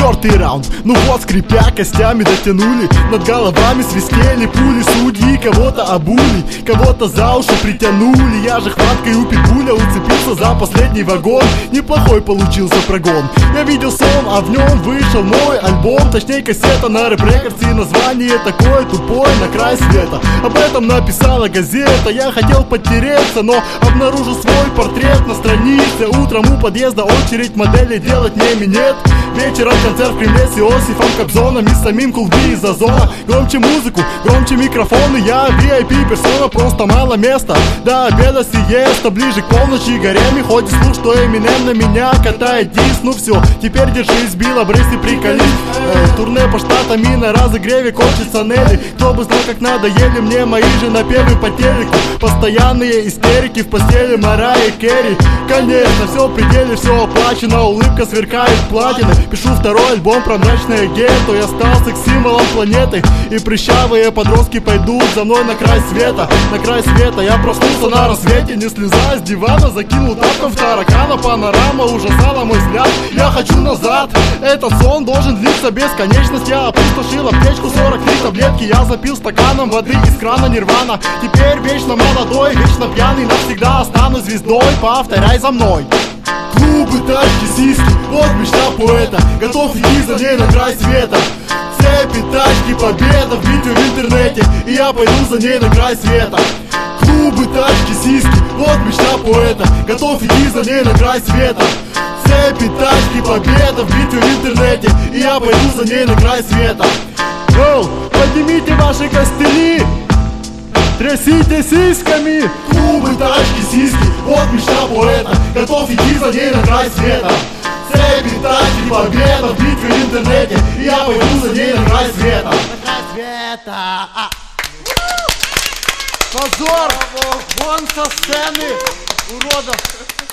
4-й раунд. Ну вот, скрипя костями, дотянули. Над головами свистели пули. Судьи кого-то обули, кого-то за уши притянули. Я же хваткой у питбуля уцепился за последний вагон. Неплохой получился прогон. Я видел сон, а в нем вышел мой альбом. Точнее кассета на Рэп Рекордс. И название такое тупое: «На край света». Об этом написала газета. Я хотел подтереться, но обнаружил свой портрет на странице. Утром у подъезда очередь, модели делать мне минет. Вечером концерт в Кремле с Иосифом Кобзоном и самим Кул Би из Озона. Громче музыку, громче микрофоны. Я VIP персона, просто мало места. До обеда сиеста, ближе к полночи гареми. Ходит слух, что Эминем на меня катает диск. Ну все, теперь держись, била, брысь и приколи. Турне по штатам и на разогреве кончится Нелли. Кто бы знал, как надоели мне мои же напевы по телеку. Постоянные истерики в постели Марайи Керри. Конечно, все в пределе, все оплачено. Улыбка сверкает платиной. Пишу второй альбом про мрачное гетто. Я стал секс-символом планеты. И прыщавые подростки пойдут за мной на край света. На край света. Я проснулся на рассвете, не слезая с дивана. Закинул тапком в таракана. Панорама ужасала мой взгляд. Я хочу назад. Этот сон должен длиться бесконечность. Я опустошил аптечку, 43 таблетки. Я запил стаканом воды из крана Нирвана. Теперь вечно молодой, вечно пьяный. Навсегда останусь звездой. Повторяй за мной. Клубы, тачки, сиськи, вот мечта поэта. Готов идти за ней на край света. Цепи, тачки, победа в битве в интернете. И я пойду за ней на край света. Клубы, тачки, сиськи, вот мечта поэта. Готов идти за ней на край света. Цепи, тачки, победа в битве в интернете. И я пойду за ней на край света. Поднимите ваши костыли, трясите сиськами. Клубы, тачки, сиськи, вот мечта поэта. Готов идти за ней на край света. Цепи, тачки, победа в битве в интернете. И я пойду за ней на край света. На край света. Позор! Вон со сцены, уродов!